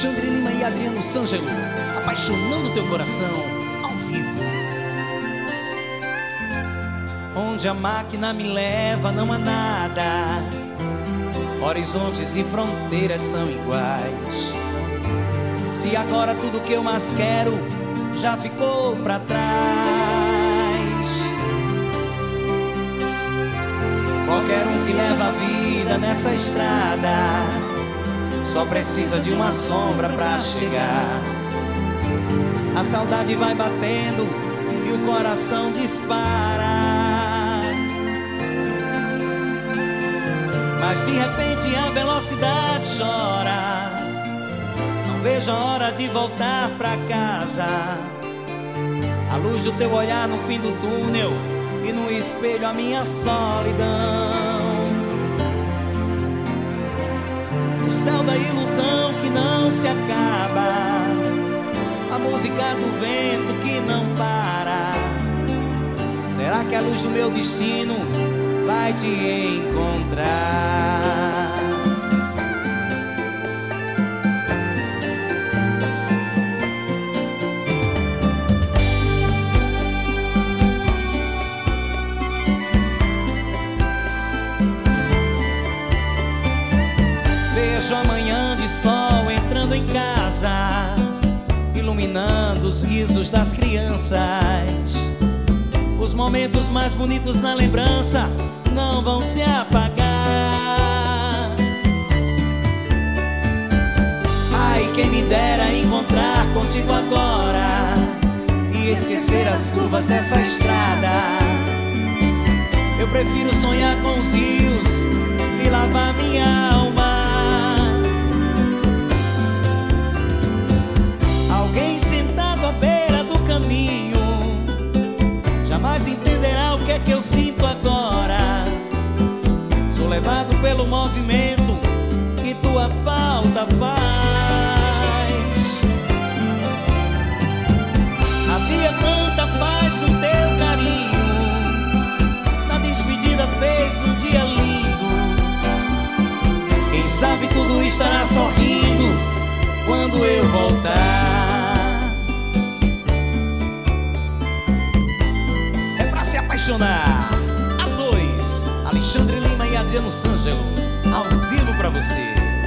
Alexandre Lima e Adriano Sângelo, apaixonando teu coração ao vivo. Onde a máquina me leva não há nada, horizontes e fronteiras são iguais. Se agora tudo que eu mais quero já ficou pra trás, qualquer um que leva a vida nessa estrada só precisa de uma sombra pra chegar. A saudade vai batendo e o coração dispara, mas de repente a velocidade chora. Não vejo a hora de voltar pra casa. A luz do teu olhar no fim do túnel e no espelho a minha solidão. O céu da ilusão que não se acaba, a música do vento que não para. Será que a luz do meu destino vai te encontrar? Vejo a manhã de sol entrando em casa, iluminando os risos das crianças. Os momentos mais bonitos na lembrança não vão se apagar. Ai, quem me dera encontrar contigo agora e esquecer as curvas dessa estrada. Eu prefiro sonhar com os rios e lavar minha alma. Alguém sentado à beira do caminho jamais entenderá o que é que eu sinto agora. Sou levado pelo movimento que tua falta faz. Havia tanta paz no teu carinho, na despedida fez um dia lindo. Quem sabe tudo estará sorrindo quando eu voltar. Apaixonar a dois, Alexandre Lima e Adriano Sângelo, ao vivo pra você.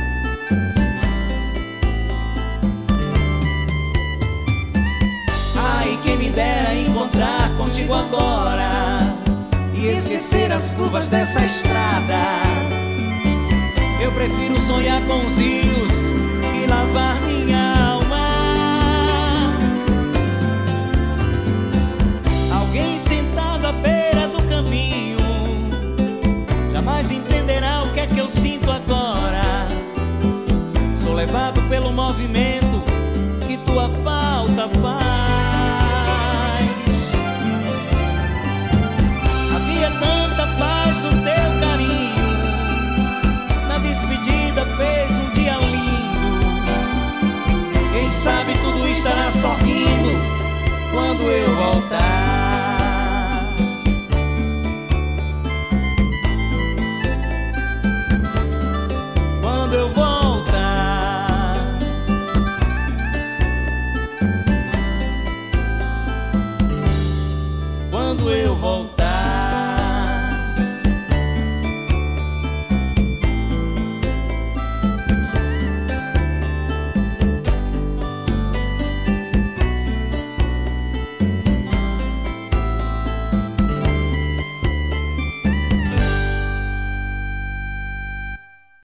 Ai, quem me dera encontrar contigo agora e esquecer as curvas dessa estrada. Eu prefiro sonhar com os rios e lavar minha alma. Alguém sentado à beira do caminho jamais entenderá o que é que eu sinto agora. Sou levado pelo movimento que tua falta faz. Havia tanta paz no teu carinho, na despedida fez um dia lindo. Quem sabe tudo estará sorrindo quando eu voltar. Quando eu voltar, quando eu voltar.